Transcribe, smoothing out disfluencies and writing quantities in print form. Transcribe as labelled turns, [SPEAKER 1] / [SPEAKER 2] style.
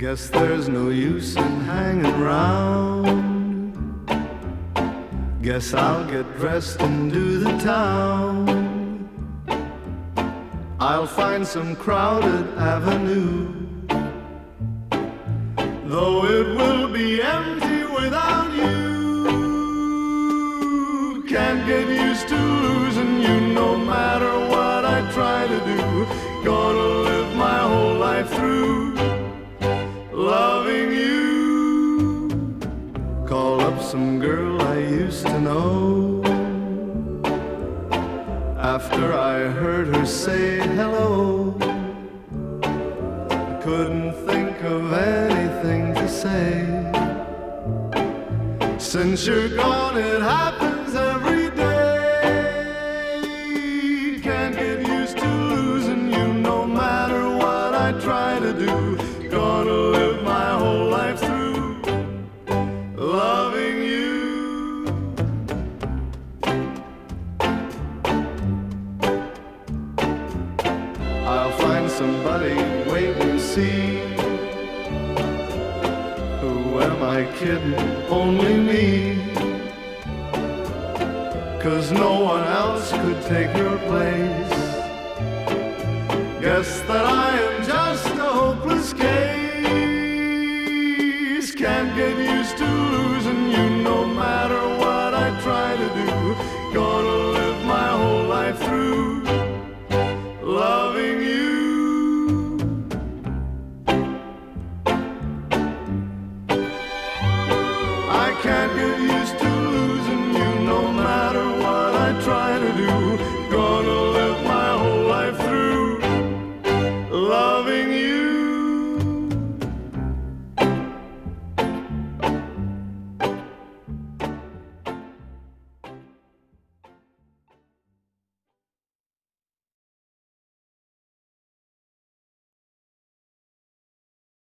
[SPEAKER 1] Guess there's no use in hanging round. Guess I'll get dressed and do the town. I'll find some crowded avenue, though it will be empty without you. Can't get used to losing you no matter what I try to do. Gonna live my whole life through loving you. Call up some girl I used to know. After I heard her say hello, I couldn't think of anything to say. Since you're gone, it happens every day. Can't get used to losing you no matter what I try to do. Gonna live my whole life through loving you. I'll find somebody, wait and see. Who am I kidding? Only me. 'Cause no one else could take your place. Guess that I am just a hopeless case. Can't get used to losing you no matter what I try to do. Gonna live my whole life through loving you. I can't get